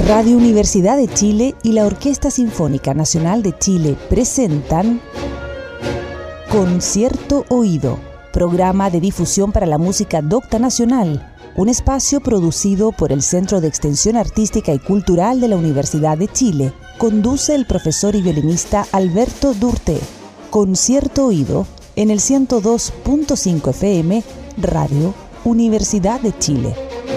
Radio Universidad de Chile y la Orquesta Sinfónica Nacional de Chile presentan Concierto Oído, programa de difusión para la música docta nacional, un espacio producido por el Centro de Extensión Artística y Cultural de la Universidad de Chile. Conduce el profesor y violinista Alberto Durté. Concierto Oído en el 102.5 FM, Radio Universidad de Chile.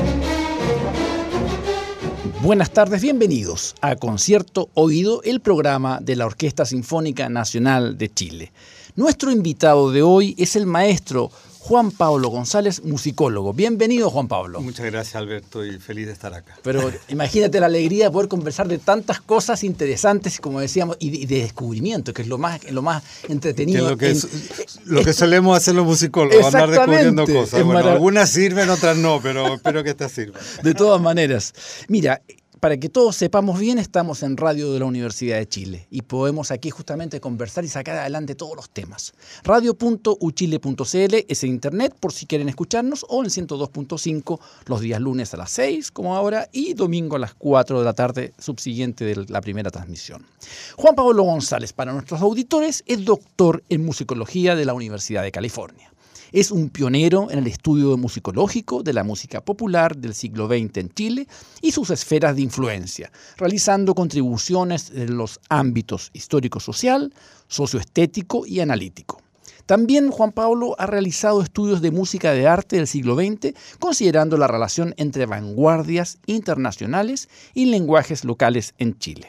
Buenas tardes, bienvenidos a Concierto Oído, el programa de la Orquesta Sinfónica Nacional de Chile. Nuestro invitado de hoy es el maestro Juan Pablo González, musicólogo. Bienvenido, Juan Pablo. Muchas gracias, Alberto, y feliz de estar acá. Pero imagínate la alegría de poder conversar de tantas cosas interesantes, como decíamos, y de descubrimiento, que es lo más entretenido. Que lo que solemos hacer los musicólogos, andar descubriendo cosas. Bueno, algunas sirven, otras no, pero espero que estas sirvan. De todas maneras. Mira, para que todos sepamos bien, estamos en Radio de la Universidad de Chile y podemos aquí justamente conversar y sacar adelante todos los temas. Radio.uchile.cl es en internet por si quieren escucharnos, o en 102.5 los días lunes a las 6, como ahora, y domingo a las 4 de la tarde, subsiguiente de la primera transmisión. Juan Pablo González, para nuestros auditores, es doctor en musicología de la Universidad de California. Es un pionero en el estudio musicológico de la música popular del siglo XX en Chile y sus esferas de influencia, realizando contribuciones en los ámbitos histórico-social, socioestético y analítico. También Juan Pablo ha realizado estudios de música de arte del siglo XX, considerando la relación entre vanguardias internacionales y lenguajes locales en Chile.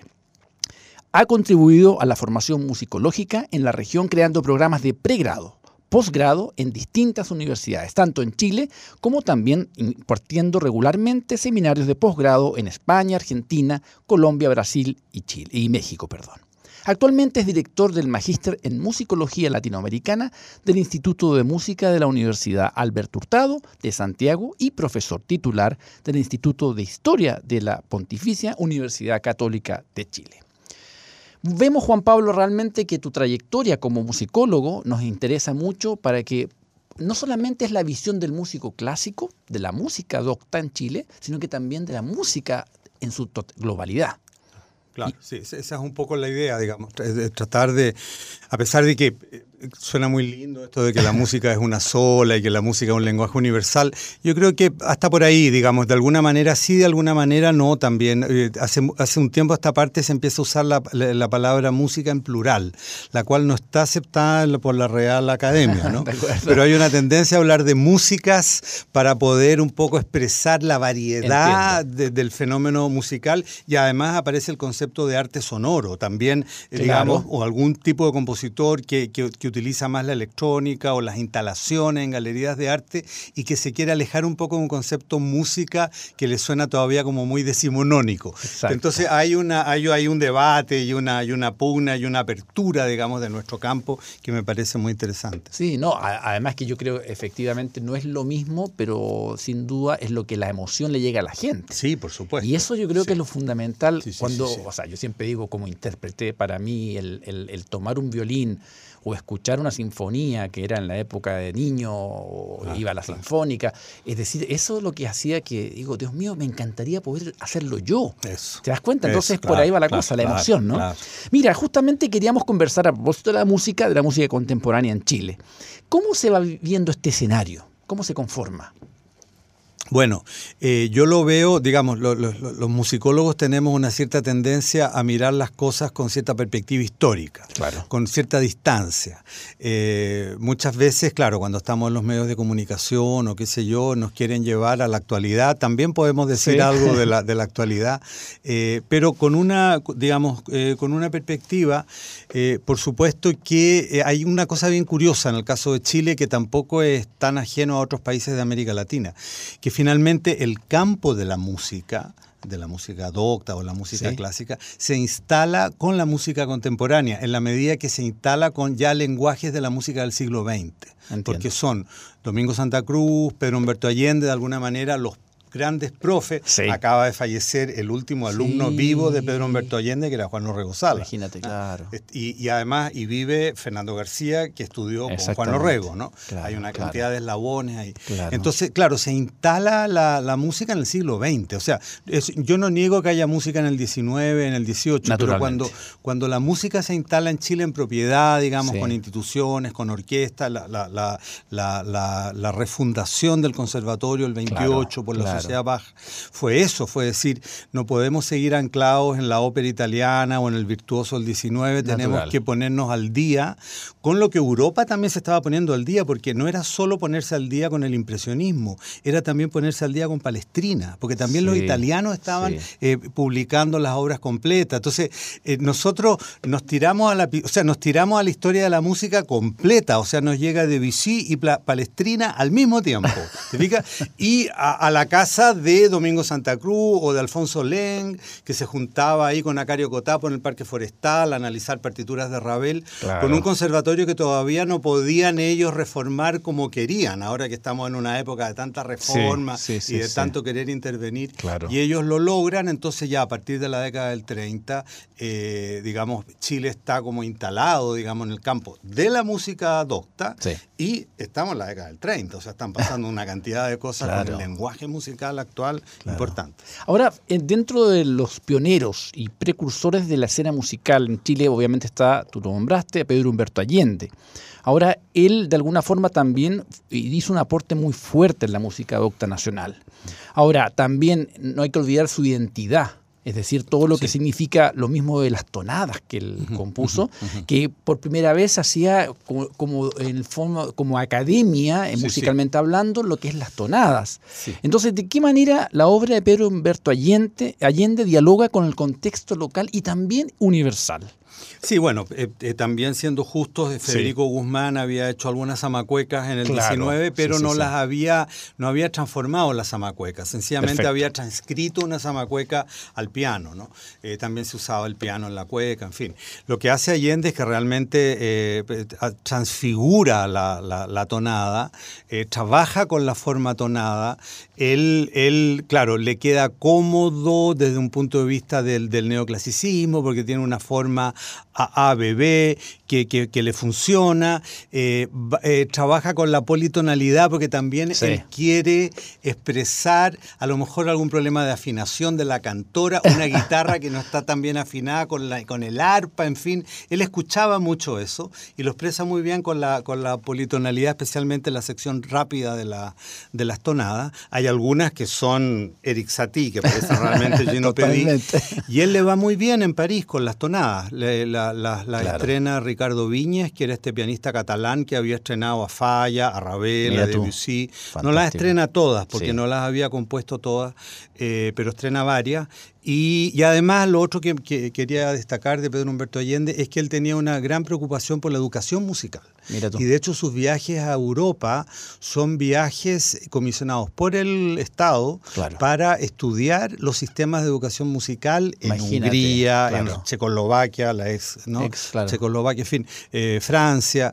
Ha contribuido a la formación musicológica en la región creando programas de pregrado, posgrado en distintas universidades, tanto en Chile como también impartiendo regularmente seminarios de posgrado en España, Argentina, Colombia, Brasil y México. Actualmente es director del Magíster en Musicología Latinoamericana del Instituto de Música de la Universidad Alberto Hurtado de Santiago y profesor titular del Instituto de Historia de la Pontificia Universidad Católica de Chile. Vemos, Juan Pablo, realmente que tu trayectoria como musicólogo nos interesa mucho para que no solamente es la visión del músico clásico, de la música docta en Chile, sino que también de la música en su globalidad. Claro, sí, esa es un poco la idea, digamos, de tratar de, a pesar de que suena muy lindo esto de que la música es una sola y que la música es un lenguaje universal, yo creo que hasta por ahí, digamos, de alguna manera sí, de alguna manera no también. Hace un tiempo a esta parte se empieza a usar la palabra música en plural, la cual no está aceptada por la Real Academia, ¿no? Pero hay una tendencia a hablar de músicas para poder un poco expresar la variedad del fenómeno musical, y además aparece el concepto de arte sonoro también, claro, digamos, o algún tipo de compositor que utiliza más la electrónica o las instalaciones en galerías de arte y que se quiere alejar un poco de un concepto música que le suena todavía como muy decimonónico. Exacto. Entonces hay un debate y una pugna y una apertura, digamos, de nuestro campo que me parece muy interesante. Sí, no, además que yo creo efectivamente no es lo mismo, pero sin duda es lo que la emoción le llega a la gente. Sí, por supuesto. Y eso yo creo que es lo fundamental cuando, sí. O sea, yo siempre digo como intérprete, para mí el tomar un violín o escuchar una sinfonía que era en la época de niño, o iba a la sinfónica. Es decir, eso es lo que hacía que, digo, Dios mío, me encantaría poder hacerlo yo. Eso. ¿Te das cuenta? Entonces, eso, por ahí va la cosa, la emoción, ¿no? Claro. Mira, justamente queríamos conversar a propósito de la música contemporánea en Chile. ¿Cómo se va viendo este escenario? ¿Cómo se conforma? Bueno, yo lo veo, digamos, los musicólogos tenemos una cierta tendencia a mirar las cosas con cierta perspectiva histórica, claro, con cierta distancia. Muchas veces, claro, cuando estamos en los medios de comunicación o qué sé yo, nos quieren llevar a la actualidad. También podemos decir algo de la actualidad, pero con una, digamos, con una perspectiva, por supuesto que hay una cosa bien curiosa en el caso de Chile que tampoco es tan ajeno a otros países de América Latina, que finalmente el campo de la música docta o la música clásica, se instala con la música contemporánea, en la medida que se instala con ya lenguajes de la música del siglo XX. Entiendo. Porque son Domingo Santa Cruz, Pedro Humberto Allende, de alguna manera los grandes profes. Sí. Acaba de fallecer el último alumno vivo de Pedro Humberto Allende, que era Juan Orrego Sala. Imagínate, claro. Y además, y vive Fernando García, que estudió con Juan Orrego, ¿no? Claro, hay una cantidad de eslabones ahí. Claro. Entonces, claro, se instala la música en el siglo XX. O sea, yo no niego que haya música en el XIX, en el XVIII, pero cuando la música se instala en Chile en propiedad, digamos, con instituciones, con orquestas, la refundación del conservatorio el 28 por la Sociedad Bach, fue eso, fue decir, no podemos seguir anclados en la ópera italiana o en el virtuoso del XIX, tenemos que ponernos al día con lo que Europa también se estaba poniendo al día, porque no era solo ponerse al día con el impresionismo, era también ponerse al día con Palestrina, porque también los italianos estaban publicando las obras completas. Entonces, nosotros nos tiramos a la historia de la música completa, o sea, nos llega Debussy y Palestrina al mismo tiempo, ¿te fijas? Y a la casa de Domingo Santa Cruz o de Alfonso Leng, que se juntaba ahí con Acario Cotapo en el Parque Forestal a analizar partituras de Ravel, con un conservatorio que todavía no podían ellos reformar como querían, ahora que estamos en una época de tanta reforma y de tanto querer intervenir, y ellos lo logran. Entonces ya a partir de la década del 30, digamos, Chile está como instalado, digamos, en el campo de la música docta, y estamos en la década del 30, o sea, están pasando una cantidad de cosas con el lenguaje musical actual importante. Ahora, dentro de los pioneros y precursores de la escena musical en Chile, obviamente está, tú lo nombraste, a Pedro Humberto Allende. Ahora, él de alguna forma también hizo un aporte muy fuerte en la música docta nacional. Ahora, también no hay que olvidar su identidad. Es decir, todo lo que significa lo mismo de las tonadas que él compuso, que por primera vez hacía como en el fondo, como academia, musicalmente hablando, lo que es las tonadas. Entonces, ¿de qué manera la obra de Pedro Humberto Allende dialoga con el contexto local y también universal? Sí, bueno, también siendo justos, Federico Guzmán había hecho algunas zamacuecas en el 19, pero no había transformado las zamacuecas, sencillamente había transcrito una zamacueca al piano, ¿no? También se usaba el piano en la cueca, en fin. Lo que hace Allende es que realmente transfigura la tonada, trabaja con la forma tonada. Él, claro, le queda cómodo desde un punto de vista del neoclasicismo, porque tiene una forma ABB que le funciona, trabaja con la politonalidad porque también él quiere expresar a lo mejor algún problema de afinación de la cantora, una guitarra que no está tan bien afinada con el arpa, en fin, él escuchaba mucho eso y lo expresa muy bien con la politonalidad, especialmente en la sección rápida de las tonadas. Hay algunas que son Eric Satie, que parecen realmente Gino Pedí, y él le va muy bien en París con las tonadas. La estrena Ricardo Viñes, que era este pianista catalán que había estrenado a Falla, a Ravel, a Debussy. No las estrena todas, porque no las había compuesto todas, pero estrena varias. Y además lo otro que quería destacar de Pedro Humberto Allende es que él tenía una gran preocupación por la educación musical. Y de hecho sus viajes a Europa son viajes comisionados por el Estado para estudiar los sistemas de educación musical en Hungría, en Checoslovaquia, la ex Checoslovaquia, en fin, Francia.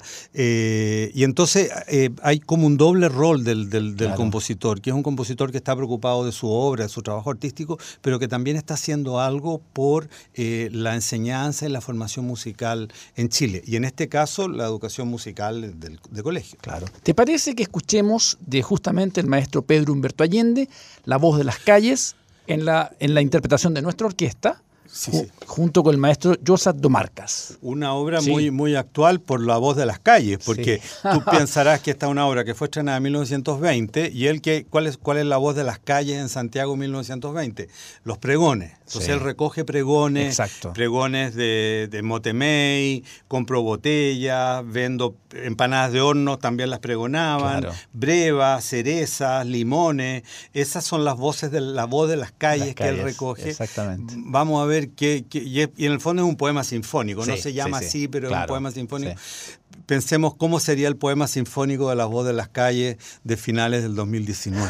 Y entonces hay como un doble rol del compositor, que es un compositor que está preocupado de su obra, de su trabajo artístico, pero que también está haciendo algo por la enseñanza y la formación musical en Chile. Y en este caso, la educación musical de colegio. ¿Te parece que escuchemos de justamente el maestro Pedro Humberto Allende, La voz de las calles, en la interpretación de nuestra orquesta? Junto con el maestro Josat Domarcas. Una obra muy actual por La voz de las calles, porque tú pensarás que esta es una obra que fue estrenada en 1920 y ¿cuál es La voz de las calles en Santiago en 1920? Los pregones. Entonces él recoge pregones, pregones de Motemey, compró botellas, vendo empanadas de horno, también las pregonaban, brevas, cerezas, limones. Esas son las voces de la voz de las calles que él recoge. Exactamente. Vamos a ver y en el fondo es un poema sinfónico, no se llama así, pero es un poema sinfónico. Pensemos cómo sería el poema sinfónico de La voz de las calles de finales del 2019.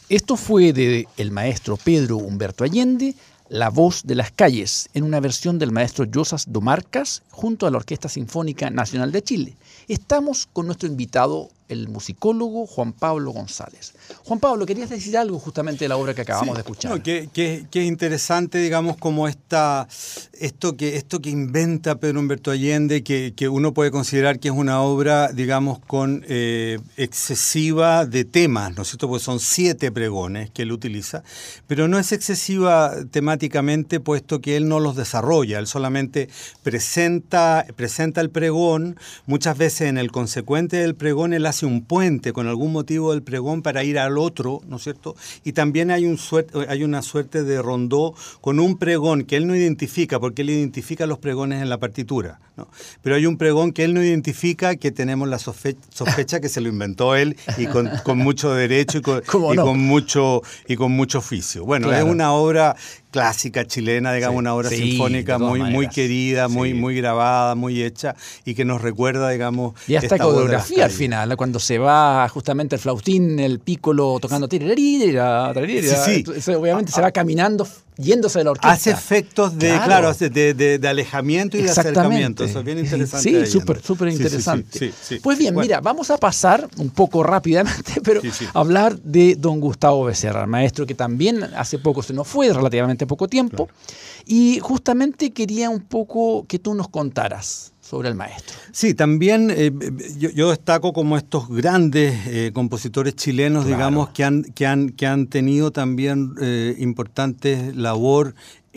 Esto fue de el maestro Pedro Humberto Allende, La voz de las calles, en una versión del maestro Josas Domarcas, junto a la Orquesta Sinfónica Nacional de Chile. Estamos con nuestro invitado, el musicólogo Juan Pablo González. Juan Pablo, querías decir algo justamente de la obra que acabamos de escuchar. No, que es interesante, digamos, como esto que inventa Pedro Humberto Allende, que uno puede considerar que es una obra, digamos, con excesiva de temas, ¿no es cierto? Porque son 7 pregones que él utiliza, pero no es excesiva temáticamente, puesto que él no los desarrolla, él solamente presenta el pregón. Muchas veces en el consecuente del pregón él hace un puente con algún motivo del pregón para ir al otro, ¿no es cierto? Y también hay una suerte de rondó con un pregón que él no identifica, porque él identifica los pregones en la partitura, ¿no? Pero hay un pregón que él no identifica, que tenemos la sospecha que se lo inventó él, y con mucho derecho y con mucho oficio. Bueno, claro. Es una obra clásica chilena, digamos, una obra sinfónica muy querida, muy grabada, muy hecha, y que nos recuerda, digamos, y hasta coreografía al final, cuando se va justamente el flautín, el pícolo tocando obviamente se va caminando, yéndose de la orquesta. Hace efectos de alejamiento y de acercamiento. Eso es bien interesante. Sí, súper interesante. Sí. Pues bien, mira, vamos a pasar un poco rápidamente, pero a hablar de don Gustavo Becerra, el maestro que también hace poco se nos fue, relativamente poco tiempo, y justamente quería un poco que tú nos contaras sobre el maestro. Sí, también yo destaco como estos grandes compositores chilenos, digamos, que han tenido también importantes labor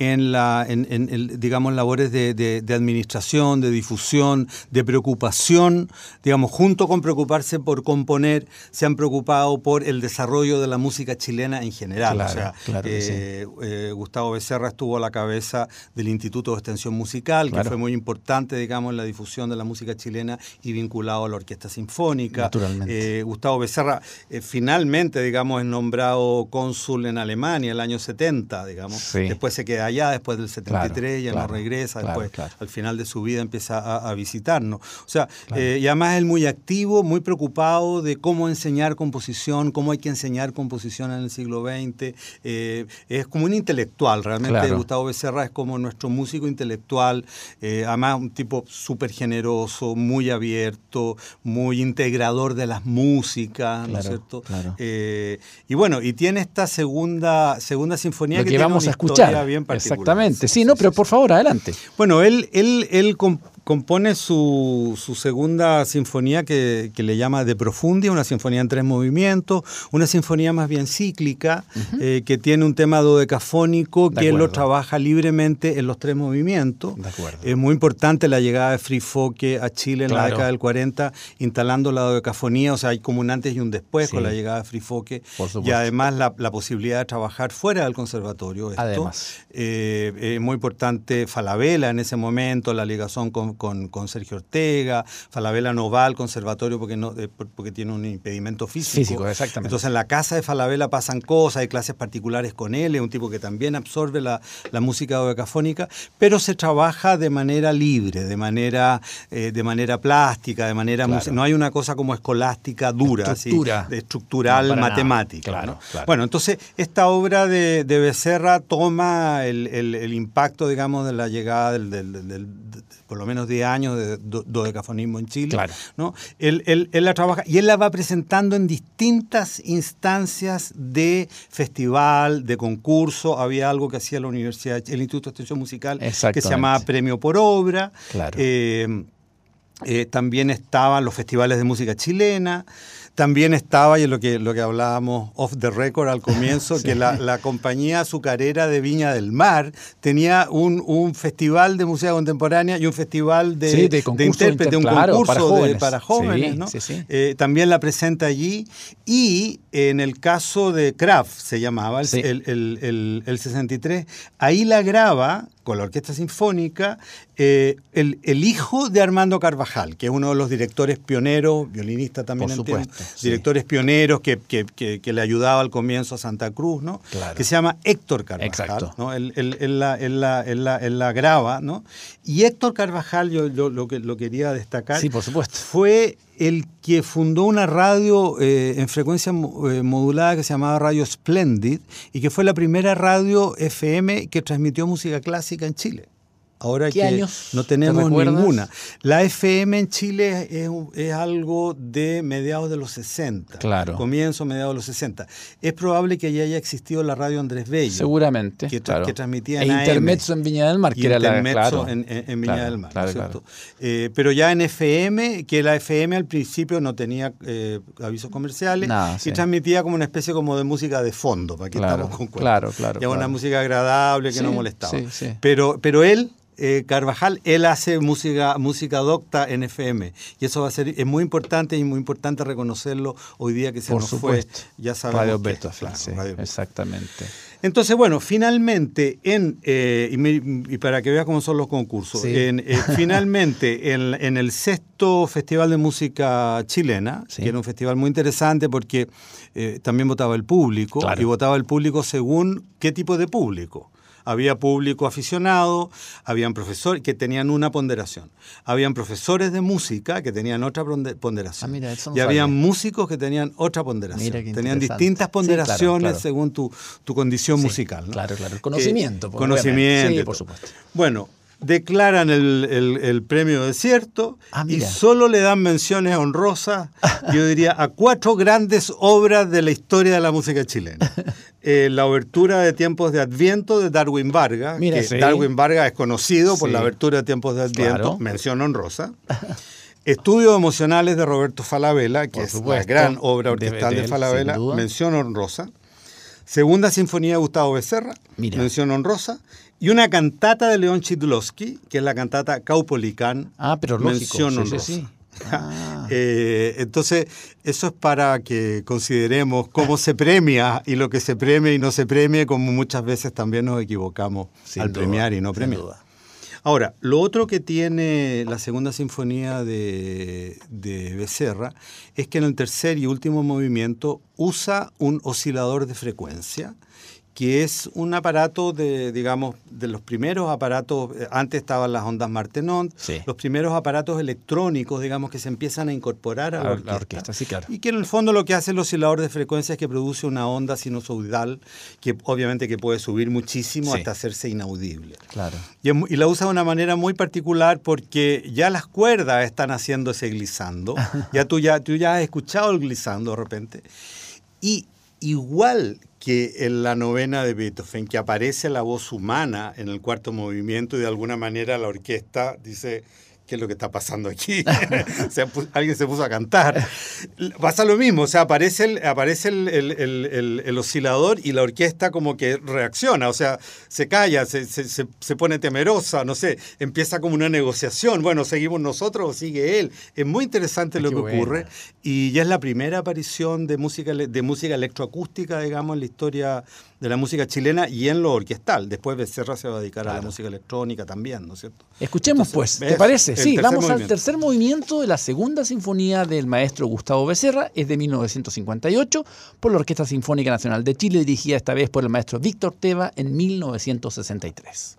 digamos, labores de administración, de difusión, de preocupación, digamos, junto con preocuparse por componer, se han preocupado por el desarrollo de la música chilena en general. Gustavo Becerra estuvo a la cabeza del Instituto de Extensión Musical, que fue muy importante, digamos, en la difusión de la música chilena y vinculado a la Orquesta Sinfónica. Naturalmente. Gustavo Becerra finalmente, digamos, es nombrado cónsul en Alemania el año 70, digamos. Después se queda allá, después del 73 no regresa, después al final de su vida empieza a visitarnos. O sea, y además él muy activo, muy preocupado de cómo enseñar composición, cómo hay que enseñar composición en el siglo XX. Es como un intelectual, realmente. Gustavo Becerra es como nuestro músico intelectual, además un tipo súper generoso, muy abierto, muy integrador de las músicas, ¿no es cierto? Y bueno, y tiene esta segunda sinfonía que vamos a escuchar. Bien particular. Exactamente. Pero por favor, adelante. Bueno, él compone su segunda sinfonía que le llama De Profundia, una sinfonía en 3 movimientos, una sinfonía más bien cíclica, que tiene un tema dodecafónico que él lo trabaja libremente en los 3 movimientos. Es muy importante la llegada de Frei Fokke a Chile en la década del 40, instalando la dodecafonía, o sea, hay como un antes y un después con la llegada de Frei Fokke, y además la posibilidad de trabajar fuera del conservatorio. Es muy importante Falabella en ese momento, la ligación con Sergio Ortega. Falabella no va al conservatorio porque tiene un impedimento físico. Exactamente. Entonces en la casa de Falabella pasan cosas, hay clases particulares con él, es un tipo que también absorbe la música dodecafónica, pero se trabaja de manera libre, de manera plástica, de manera no hay una cosa como escolástica dura, estructural, matemática. Bueno, entonces esta obra de Becerra toma el impacto, digamos, de la llegada del por lo menos 10 años de dodecafonismo en Chile, ¿no? Él la trabaja y él la va presentando en distintas instancias de festival, de concurso. Había algo que hacía la universidad, el Instituto de Extensión Musical, que se llamaba Premio por Obra. También estaban los festivales de música chilena. También estaba, y es lo que hablábamos off the record al comienzo, que la compañía azucarera de Viña del Mar tenía un festival de música contemporánea y un festival de intérprete, un concurso para jóvenes, ¿no? También la presenta allí. Y en el caso de Kraft, se llamaba, el 63, ahí la graba con la Orquesta Sinfónica el hijo de Armando Carvajal, que es uno de los directores pioneros, violinista también, directores pioneros que le ayudaba al comienzo a Santa Cruz, ¿no? Que se llama Héctor Carvajal, ¿no? Él la graba, ¿no? Y Héctor Carvajal, yo lo quería destacar, por supuesto, fue el que fundó una radio en frecuencia modulada que se llamaba Radio Splendid y que fue la primera radio FM que transmitió música clásica en Chile. Ahora ¿Qué que años no tenemos te recuerdas? ninguna. La FM en Chile es algo de mediados de los 60. Claro. Comienzo, mediados de los 60. Es probable que allá haya existido la radio Andrés Bello. Seguramente. Que claro. transmitía e en AM. Intermezzo en Viña del Mar, que era la... Intermezzo Claro, en Viña del Mar, claro, ¿cierto? claro. Pero ya en FM, que la FM al principio no tenía avisos comerciales y transmitía como una especie como de música de fondo, para que estamos con cuentos. Claro. Ya una música agradable que no molestaba. Sí. Pero él... Carvajal, él hace música docta en FM y eso es muy importante y muy importante reconocerlo hoy día que se Por nos supuesto. fue. Ya sabemos Radio que, Beethoven, sí, exactamente. Entonces, bueno, finalmente, y para que veas cómo son los concursos, finalmente en el 6º Festival de Música Chilena, que era un festival muy interesante porque también votaba el público, y votaba el público según qué tipo de público. Había público aficionado, habían profesores que tenían una ponderación, habían profesores de música que tenían otra ponderación, mira, eso no y habían sabía. músicos que tenían otra ponderación. Mira, tenían distintas ponderaciones según tu condición musical, ¿no? Claro, el conocimiento. Conocimiento. Sí, por supuesto. Bueno, declaran el premio Desierto y solo le dan menciones honrosas, yo diría, a 4 grandes obras de la historia de la música chilena. La obertura de Tiempos de Adviento de Darwin Vargas, Darwin Vargas es conocido por la obertura de Tiempos de Adviento, mención honrosa. Estudios emocionales de Roberto Falabella, que es la gran obra orquestal de Falabella, mención honrosa. Segunda Sinfonía de Gustavo Becerra, mención honrosa. Y una cantata de León Chidlowski, que es la cantata Caupolicán, mención honrosa. Sí. Entonces, eso es para que consideremos cómo se premia y lo que se premia y no se premia, como muchas veces también nos equivocamos al premiar y no premiar. Ahora, lo otro que tiene la Segunda Sinfonía de Becerra es que en el tercer y último movimiento usa un oscilador de frecuencia, que es un aparato de los primeros aparatos, antes estaban las ondas Martenot, los primeros aparatos electrónicos, que se empiezan a incorporar a la orquesta. Sí, claro. Y que en el fondo lo que hace el oscilador de frecuencia es que produce una onda sinusoidal que obviamente que puede subir muchísimo hasta hacerse inaudible. Claro. Y la usa de una manera muy particular porque ya las cuerdas están haciendo ese glissando. Tú ya has escuchado el glissando de repente. Y igual que en la novena de Beethoven, que aparece la voz humana en el cuarto movimiento y de alguna manera la orquesta dice, ¿qué es lo que está pasando aquí? Alguien se puso a cantar. Pasa lo mismo, aparece el oscilador y la orquesta como que reacciona, se calla, se pone temerosa, no sé, empieza como una negociación. Bueno, ¿seguimos nosotros o sigue él? Es muy interesante lo que ocurre y ya es la primera aparición de música electroacústica, en la historia de la música chilena y en lo orquestal. Después Becerra se va a dedicar a la música electrónica también, ¿no es cierto? Escuchemos ¿te parece? Sí, vamos al tercer movimiento de la Segunda Sinfonía del maestro Gustavo Becerra, es de 1958, por la Orquesta Sinfónica Nacional de Chile, dirigida esta vez por el maestro Víctor Teva en 1963.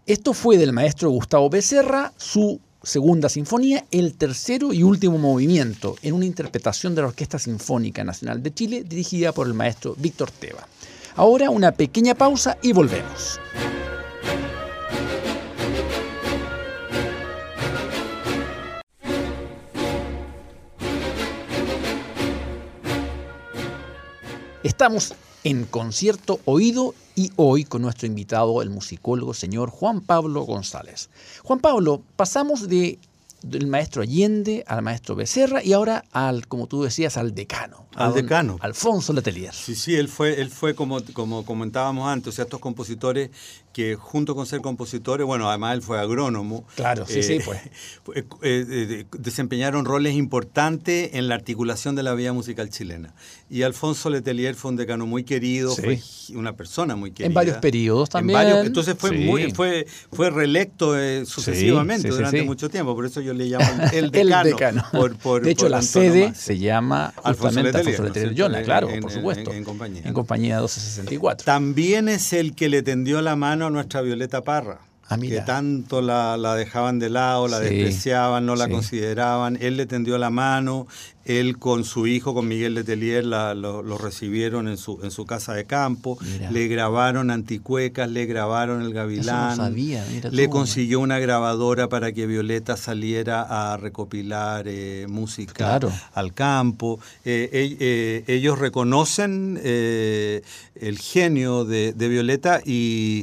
Esto fue del maestro Gustavo Becerra, su segunda sinfonía, el tercero y último movimiento, en una interpretación de la Orquesta Sinfónica Nacional de Chile, dirigida por el maestro Víctor Teva. Ahora una pequeña pausa y volvemos. Estamos en Concierto Oído y hoy con nuestro invitado, el musicólogo señor Juan Pablo González. Juan Pablo, pasamos del maestro Allende al maestro Becerra y ahora como tú decías, al decano. Al decano. Alfonso Letelier. Sí, él fue como comentábamos antes, o sea, estos compositores que junto con ser compositores, bueno, además él fue agrónomo. Claro, sí, pues. Desempeñaron roles importantes en la articulación de la vida musical chilena. Y Alfonso Letelier fue un decano muy querido, fue una persona muy querida. En varios periodos también. Entonces fue reelecto sucesivamente durante mucho tiempo, por eso yo le llamo el decano. El decano. De hecho, la sede se llama justamente Alfonso Letelier Llona, claro, por supuesto. En compañía. En compañía 1264. También es el que le tendió la mano a nuestra Violeta Parra. Que tanto la dejaban de lado, la despreciaban, no la consideraban. Él le tendió la mano, él con su hijo, con Miguel Letelier, lo recibieron en su casa de campo. Mira. Le grabaron Anticuecas, le grabaron El Gavilán. Eso no sabía, le consiguió una grabadora para que Violeta saliera a recopilar música al campo. Ellos reconocen el genio de Violeta y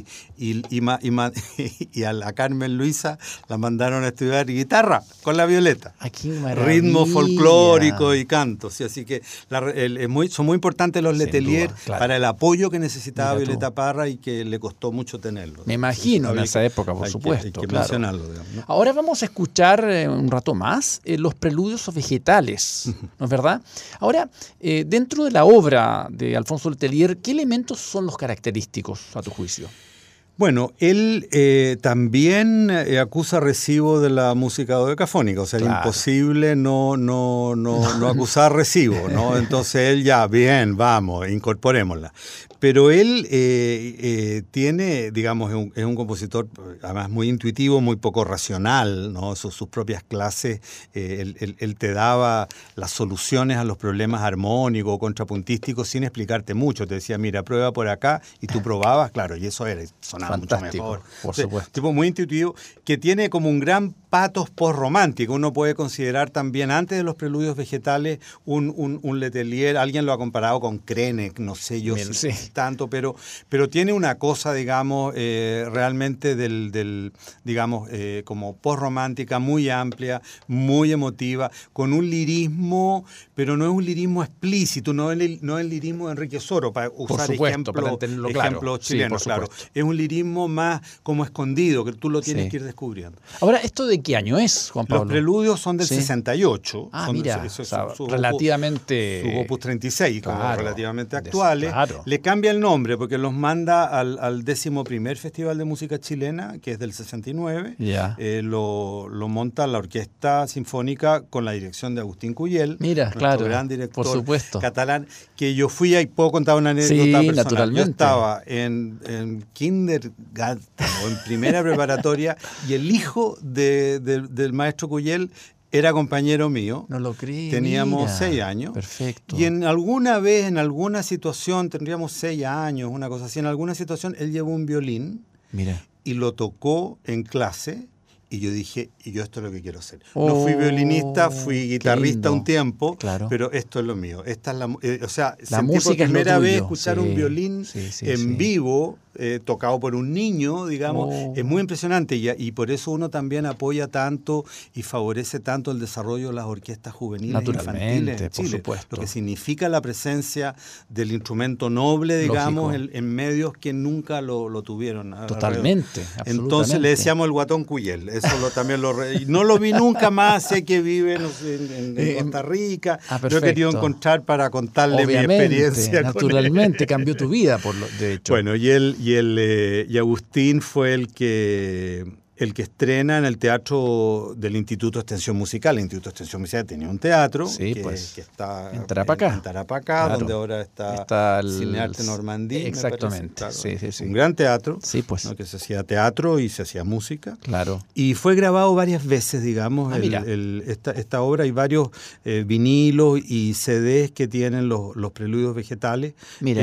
a la Carmen Luisa la mandaron a estudiar guitarra con la Violeta. Ritmo folclórico y canto. ¿Sí? Así que son muy importantes los Letelier para el apoyo que necesitaba Violeta Parra y que le costó mucho tenerlo. Me imagino en esa época, por supuesto. Hay que mencionarlo. Digamos, ¿no? Ahora vamos a escuchar un rato más los preludios vegetales, ¿no es verdad? Ahora, dentro de la obra de Alfonso Letelier, ¿qué elementos son los característicos a tu juicio? Bueno, él también acusa recibo de la música dodecafónica, o sea, era imposible no acusar recibo, ¿no? Entonces él bien, vamos, incorporémosla. Pero él tiene, digamos, es un compositor además muy intuitivo, muy poco racional, ¿no? Sus propias clases, él te daba las soluciones a los problemas armónicos o contrapuntísticos sin explicarte mucho. Te decía, mira, prueba por acá, y tú probabas, claro, y eso sonaba mucho mejor. Por supuesto. Tipo muy intuitivo, que tiene como un gran patos postromántico. Uno puede considerar también, antes de los preludios vegetales, un Letelier, alguien lo ha comparado con Krenek, no sé yo si tanto, pero tiene una cosa, digamos, realmente digamos, como postromántica, muy amplia, muy emotiva, con un lirismo, pero no es un lirismo explícito, no es el lirismo de Enrique Soro, para usar ejemplos chilenos, claro. Es un lirismo más como escondido, que tú lo tienes que ir descubriendo. Ahora, ¿esto de qué año es, Juan Pablo? Los preludios son del 68. Relativamente... Su opus 36, como relativamente actuales. Le cambia el nombre porque los manda al 11º Festival de Música Chilena, que es del 69. Lo monta la Orquesta Sinfónica con la dirección de Agustín Cuyel. Mira, gran director por supuesto. Catalán, que yo fui ahí, puedo contar una anécdota personal. Naturalmente. Yo estaba en kindergarten o en primera preparatoria y el hijo del maestro Cuyel era compañero mío. No lo creí. Teníamos 6 años. Perfecto. Y alguna vez, en alguna situación, tendríamos 6 años, una cosa así, en alguna situación él llevó un violín y lo tocó en clase. Y yo dije, esto es lo que quiero hacer. No fui violinista, fui guitarrista un tiempo, pero esto es lo mío. Esta es la música por primera vez escuchar un violín en vivo, tocado por un niño, digamos, es muy impresionante. Y por eso uno también apoya tanto y favorece tanto el desarrollo de las orquestas juveniles e infantiles en Chile. Por supuesto. Lo que significa la presencia del instrumento noble, digamos, en medios que nunca lo tuvieron. Totalmente, absolutamente. Entonces le decíamos el guatón Cuyel. Eso también no lo vi nunca más. Sé que vive en Costa Rica. Yo he querido encontrar para contarle mi experiencia. Naturalmente, cambió tu vida, de hecho. Bueno, y Agustín fue el que el que estrena en el teatro del Instituto de Extensión Musical. El Instituto de Extensión Musical tenía un teatro Sí, que pues, está en Tarapacá. en Tarapacá, Claro. donde ahora está el Cinearte Normandí. me Exactamente, parece, claro. sí, sí, sí. Un gran teatro, Sí, pues. ¿no? Que se hacía teatro y se hacía música. Claro. Y fue grabado varias veces, digamos, Ah, mira. esta obra. Hay varios vinilos y CDs que tienen los preludios vegetales, Mira.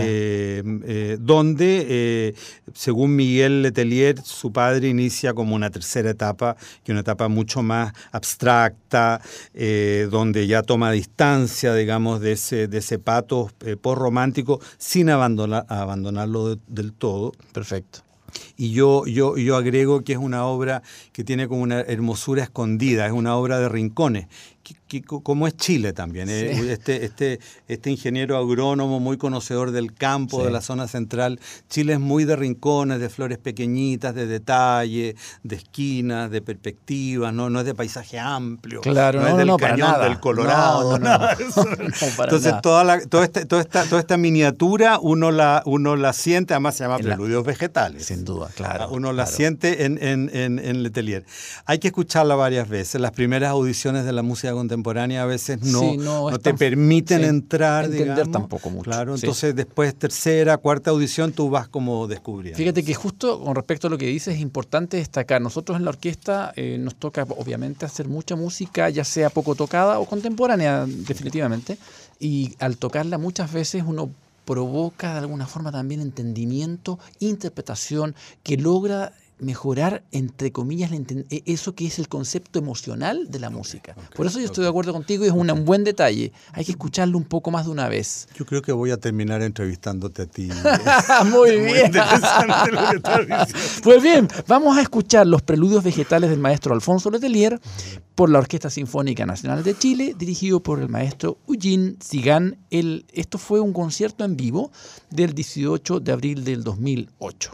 donde, según Miguel Letelier, su padre inicia como una tercera etapa, que es una etapa mucho más abstracta, donde ya toma distancia, digamos, de ese pathos postromántico, sin abandonarlo del todo. Perfecto. Y yo agrego que es una obra que tiene como una hermosura escondida, es una obra de rincones, como es Chile también. Sí. Este ingeniero agrónomo muy conocedor del campo, Sí. de la zona central. Chile es muy de rincones, de flores pequeñitas, de detalle, de esquinas, de perspectivas, no es de paisaje amplio, Claro, no es del para cañón nada. del Colorado. No, nada de eso. No, para Entonces nada. toda esta miniatura uno la siente, además se llama En la- Preludios Vegetales. Sin duda, claro. Uno la claro. siente en Letelier. Hay que escucharla varias veces. Las primeras audiciones de la música contemporánea a veces Sí, no es te tan- permiten sí, entrar, entender digamos. tampoco mucho. Claro, Sí. entonces después tercera, cuarta audición tú vas como descubriendo. Fíjate que justo con respecto a lo que dices es importante destacar. Nosotros en la orquesta nos toca obviamente hacer mucha música, ya sea poco tocada o contemporánea, definitivamente. Y al tocarla muchas veces uno provoca de alguna forma también entendimiento, interpretación, que logra mejorar, entre comillas, eso que es el concepto emocional de la música. Por eso yo estoy de acuerdo contigo y es un buen detalle. Hay que escucharlo un poco más de una vez. Yo creo que voy a terminar entrevistándote a ti. Muy bien. Interesante lo que estás diciendo. Pues bien, vamos a escuchar los preludios vegetales del maestro Alfonso Letelier por la Orquesta Sinfónica Nacional de Chile, dirigido por el maestro Eugene Sigan. Esto fue un concierto en vivo del 18 de abril del 2008.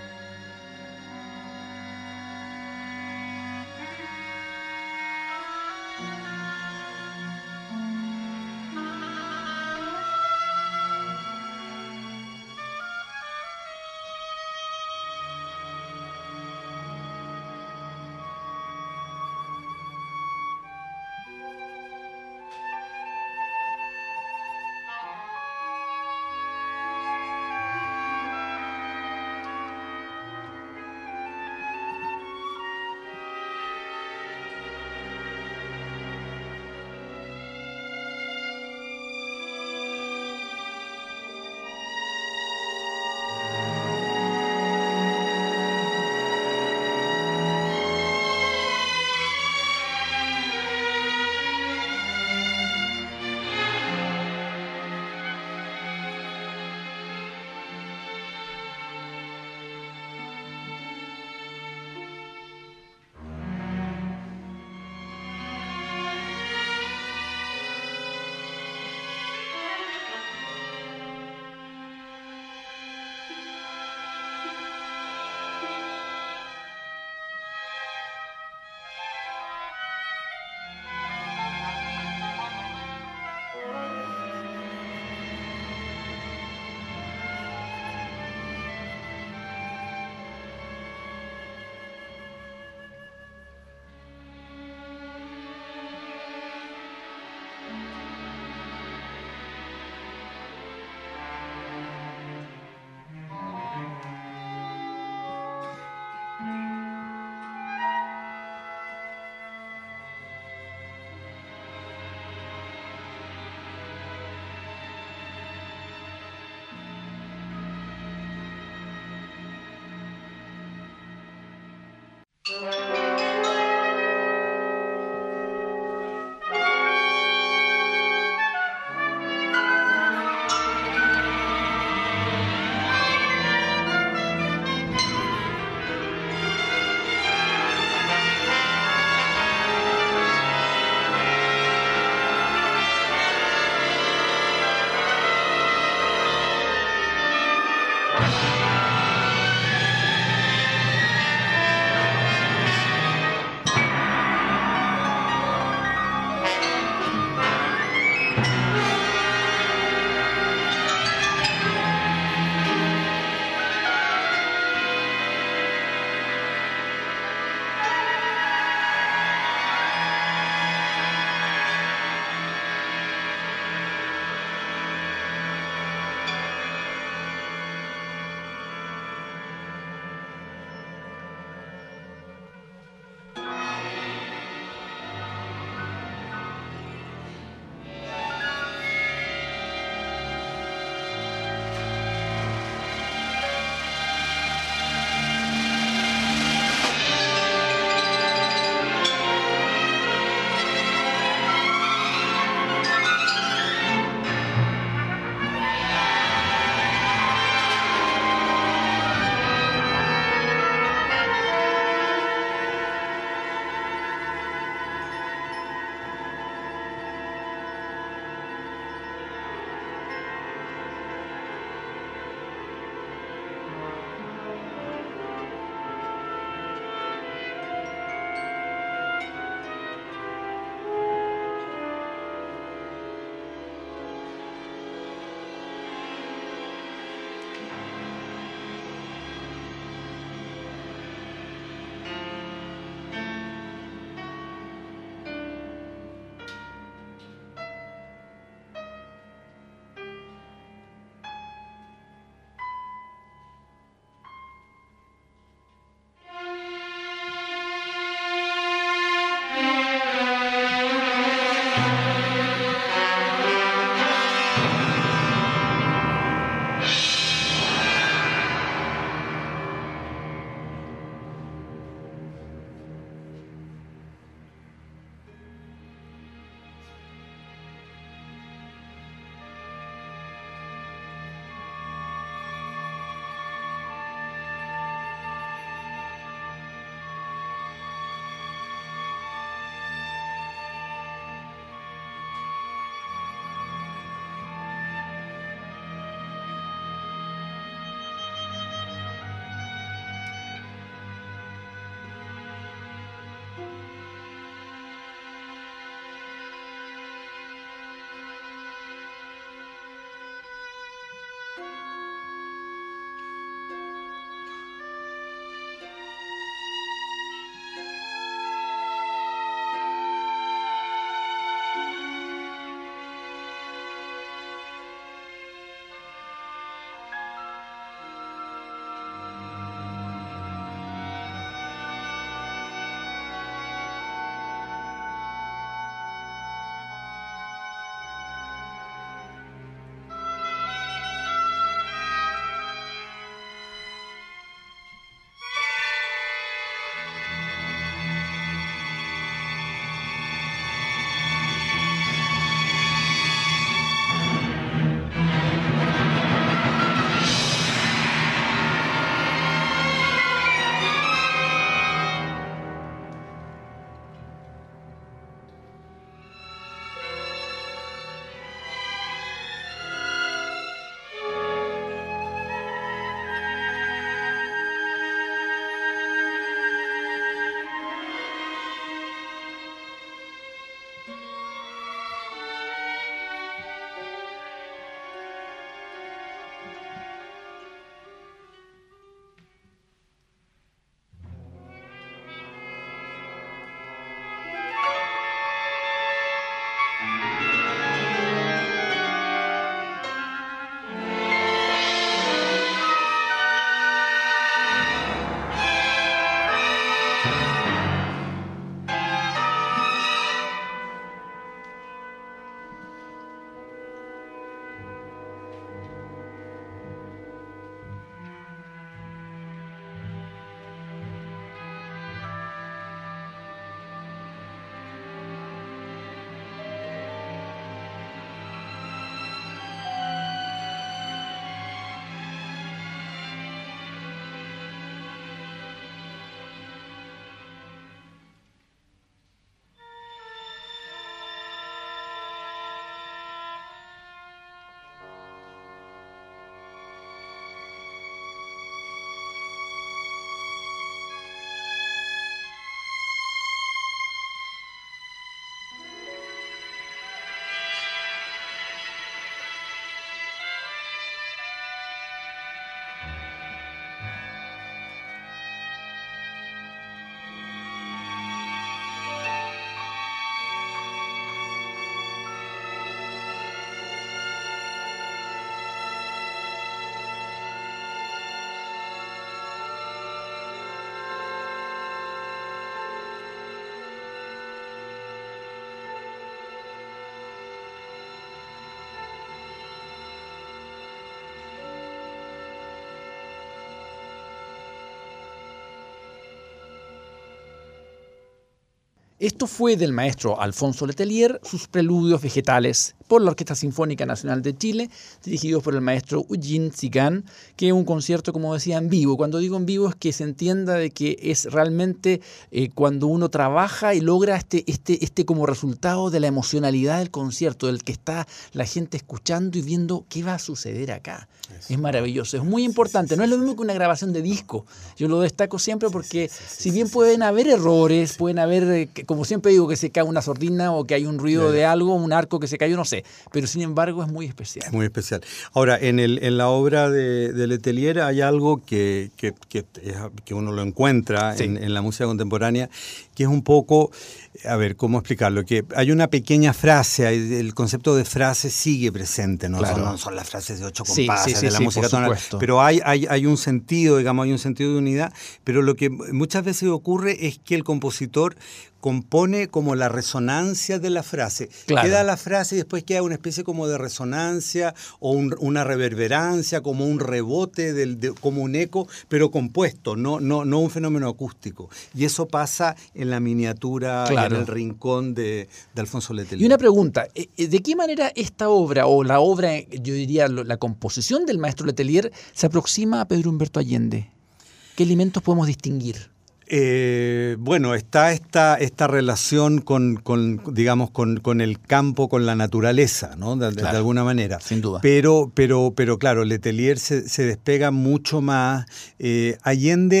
Esto fue del maestro Alfonso Letelier, sus preludios vegetales, por la Orquesta Sinfónica Nacional de Chile, dirigidos por el maestro Eugene Tzigan, que es un concierto, como decía, en vivo. Cuando digo en vivo es que se entienda de que es realmente cuando uno trabaja y logra este como resultado de la emocionalidad del concierto, del que está la gente escuchando y viendo qué va a suceder acá. Eso. Es maravilloso, es muy importante. No es lo mismo que una grabación de disco. Yo lo destaco siempre porque si bien pueden haber errores, pueden haber, como siempre digo, que se cae una sordina o que hay un ruido de algo, un arco que se cayó, no sé. Pero sin embargo es muy especial. Es muy especial. Ahora, en la obra de Letelier hay algo que uno lo encuentra en la música contemporánea, que es un poco, a ver, ¿cómo explicarlo? Que hay una pequeña frase, el concepto de frase sigue presente, ¿no? Claro. Son las frases de 8 compases de la música tonal, pero hay un sentido, digamos, hay un sentido de unidad, pero lo que muchas veces ocurre es que el compositor compone como la resonancia de la frase. Claro. Queda la frase y después queda una especie como de resonancia o una reverberancia, como un rebote, como un eco, pero compuesto, no un fenómeno acústico. Y eso pasa en la miniatura, en el rincón de Alfonso Letelier. Y una pregunta, ¿de qué manera esta obra, o la obra, yo diría, la composición del maestro Letelier, se aproxima a Pedro Humberto Allende? ¿Qué elementos podemos distinguir? Bueno, está esta relación con el campo, con la naturaleza, ¿no? De alguna manera. Sin duda. Pero claro, Letelier se despega mucho más. Allende,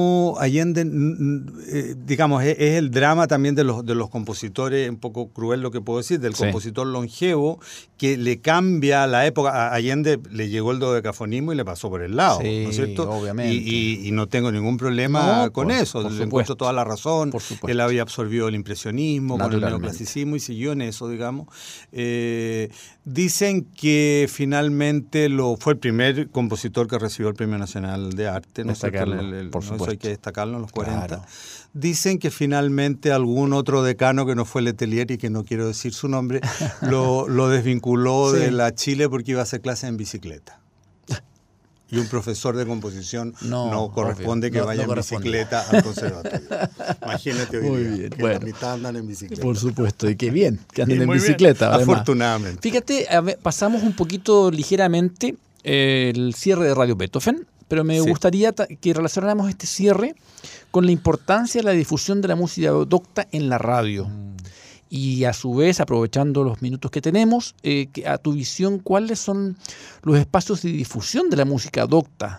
digamos, es el drama también de los compositores, un poco cruel lo que puedo decir, del compositor longevo, que le cambia la época. A Allende le llegó el dodecafonismo y le pasó por el lado, ¿no es cierto? Obviamente. Y no tengo ningún problema con eso. Le encuentro toda la razón. Él había absorbido el impresionismo con el neoclasicismo y siguió en eso, digamos. Dicen que finalmente fue el primer compositor que recibió el Premio Nacional de Arte. Por supuesto. Eso hay que destacarlo en los 40. Claro. Dicen que finalmente algún otro decano que no fue Letelier y que no quiero decir su nombre, lo desvinculó de la Chile porque iba a hacer clases en bicicleta. Y un profesor de composición no corresponde que vaya en bicicleta al conservatorio. Imagínate hoy día, que la mitad andan en bicicleta. Por supuesto, y qué bien que anden en bicicleta. Bien, afortunadamente. Fíjate, pasamos un poquito ligeramente el cierre de Radio Beethoven, pero me gustaría que relacionáramos este cierre con la importancia de la difusión de la música docta en la radio. Y a su vez, aprovechando los minutos que tenemos, a tu visión, ¿cuáles son los espacios de difusión de la música docta?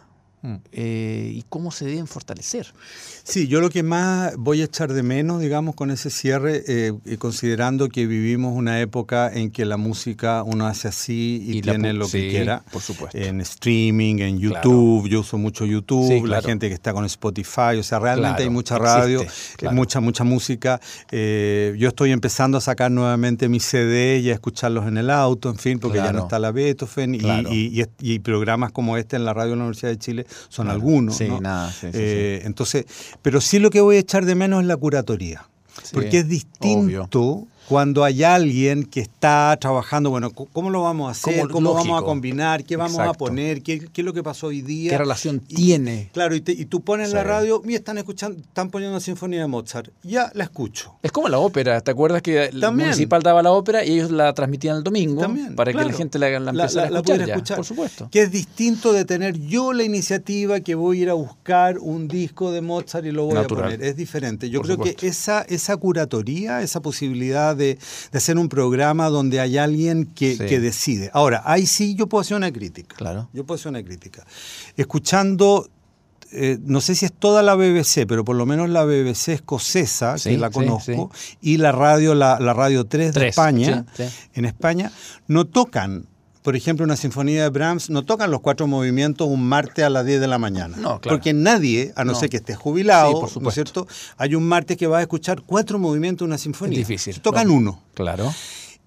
Y cómo se deben fortalecer. Sí, yo lo que más voy a echar de menos, digamos, con ese cierre, considerando que vivimos una época en que la música uno hace así y tiene lo que quiera. Por supuesto. En streaming, en YouTube, yo uso mucho YouTube, la gente que está con Spotify, o sea, realmente hay mucha radio, mucha música. Yo estoy empezando a sacar nuevamente mis CD y a escucharlos en el auto, en fin, porque ya no está la Beethoven y programas como este en la radio de la Universidad de Chile son algunos, ¿no? Entonces, pero sí lo que voy a echar de menos es la curatoría, porque es distinto cuando hay alguien que está trabajando, bueno, ¿cómo lo vamos a hacer? ¿Cómo vamos a combinar? ¿Qué vamos a poner? ¿Qué es lo que pasó hoy día? ¿Qué relación tiene? Claro, y tú pones la radio y están poniendo una sinfonía de Mozart. Ya la escucho. Es como la ópera. ¿Te acuerdas que el municipal daba la ópera y ellos la transmitían el domingo para que la gente la empezara a escuchar? Por supuesto. Que es distinto de tener yo la iniciativa que voy a ir a buscar un disco de Mozart y lo voy a poner. Es diferente. Yo creo que esa curatoría, esa posibilidad de hacer un programa donde hay alguien que decide. Ahora, ahí sí yo puedo hacer una crítica. Claro. Yo puedo hacer una crítica. Escuchando, no sé si es toda la BBC, pero por lo menos la BBC escocesa, que la conozco, y la Radio 3 de España, en España, no tocan. Por ejemplo, una sinfonía de Brahms no tocan los 4 movimientos un martes a las 10 de la mañana. No, claro. Porque nadie, a no ser que esté jubilado, ¿no es cierto? Hay un martes que va a escuchar 4 movimientos de una sinfonía. Es difícil. Tocan uno. Claro.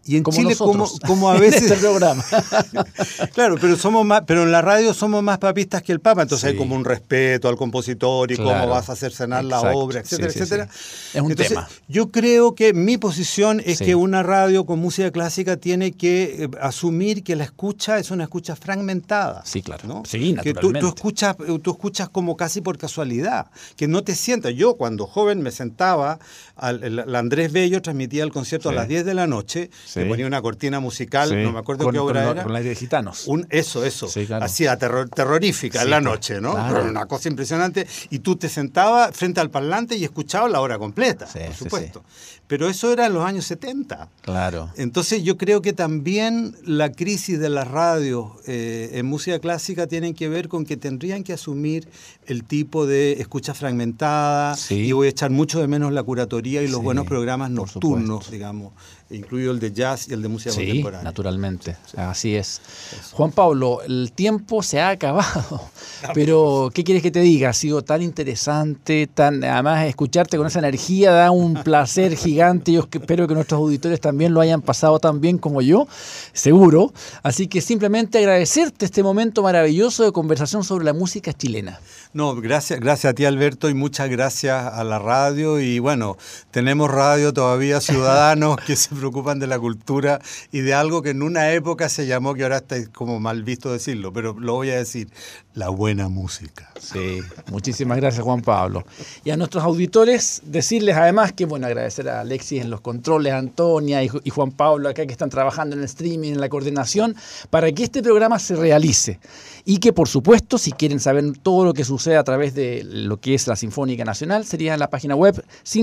Y en como Chile, nosotros, como a veces... en este programa. Claro, pero en la radio somos más papistas que el Papa, entonces Sí. hay como un respeto al compositor y Claro. cómo vas a hacer cenar la Exacto. obra, etcétera, Sí, sí, etcétera. sí. Es un Entonces, tema. yo creo que mi posición es Sí. que una radio con música clásica tiene que asumir que la escucha es una escucha fragmentada. Sí, claro. ¿no? Sí, que tú naturalmente. escuchas como casi por casualidad, que no te sientas. Yo cuando joven me sentaba, el Andrés Bello transmitía el concierto Sí. a las 10 de la noche, Sí. me ponía una cortina musical, Sí. no me acuerdo qué obra era. Con la de Gitanos. Eso, Sí, claro. hacía terrorífica Sí, en la claro. noche, ¿no? Claro. Pero una cosa impresionante. Y tú te sentabas frente al parlante y escuchabas la hora completa, Sí, por sí, supuesto. Pero eso era en los años 70. Claro. Entonces yo creo que también la crisis de las radios en música clásica tienen que ver con que tendrían que asumir el tipo de escucha fragmentada, Sí. y voy a echar mucho de menos la curatoría y los Sí, buenos programas por nocturnos, supuesto. digamos, incluido el de jazz y el de música Sí, contemporánea. naturalmente. Así es. Juan Pablo, el tiempo se ha acabado, pero ¿qué quieres que te diga? Ha sido tan interesante, además escucharte con esa energía da un placer gigante. Yo espero que nuestros auditores también lo hayan pasado tan bien como yo, seguro. Así que simplemente agradecerte este momento maravilloso de conversación sobre la música chilena. No, gracias a ti, Alberto, y muchas gracias a la radio. Y bueno, tenemos radio todavía, ciudadanos que se preocupan de la cultura y de algo que en una época se llamó, que ahora está como mal visto decirlo, pero lo voy a decir, la buena música. Sí, muchísimas gracias, Juan Pablo. Y a nuestros auditores decirles además que, bueno, agradecer a Alexis en los controles, a Antonia y Juan Pablo acá que están trabajando en el streaming, en la coordinación, para que este programa se realice. Y que, por supuesto, si quieren saber todo lo que sucede a través de lo que es la Sinfónica Nacional, sería en la página web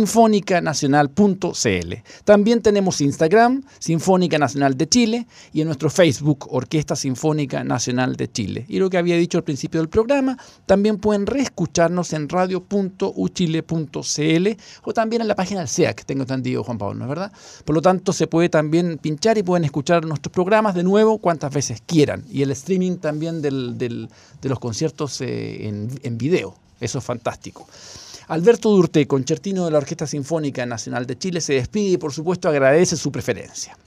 sinfonicanacional.cl. También tenemos Instagram, Sinfónica Nacional de Chile, y en nuestro Facebook, Orquesta Sinfónica Nacional de Chile. Y lo que había dicho al principio del programa, también pueden reescucharnos en radio.uchile.cl o también en la página del SEAC, tengo entendido, Juan Pablo, ¿no es verdad? Por lo tanto, se puede también pinchar y pueden escuchar nuestros programas de nuevo cuantas veces quieran. Y el streaming también de los conciertos en video. Eso es fantástico. Alberto Durté, concertino de la Orquesta Sinfónica Nacional de Chile, se despide y por supuesto agradece su preferencia.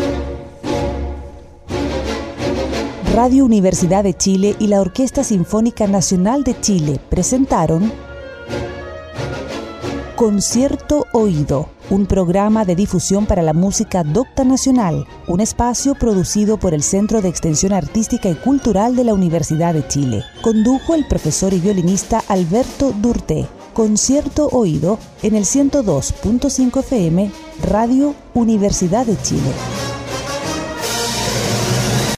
Radio Universidad de Chile y la Orquesta Sinfónica Nacional de Chile presentaron Concierto Oído, un programa de difusión para la música docta nacional, un espacio producido por el Centro de Extensión Artística y Cultural de la Universidad de Chile. Condujo el profesor y violinista Alberto Durté. Concierto Oído en el 102.5 FM, Radio Universidad de Chile.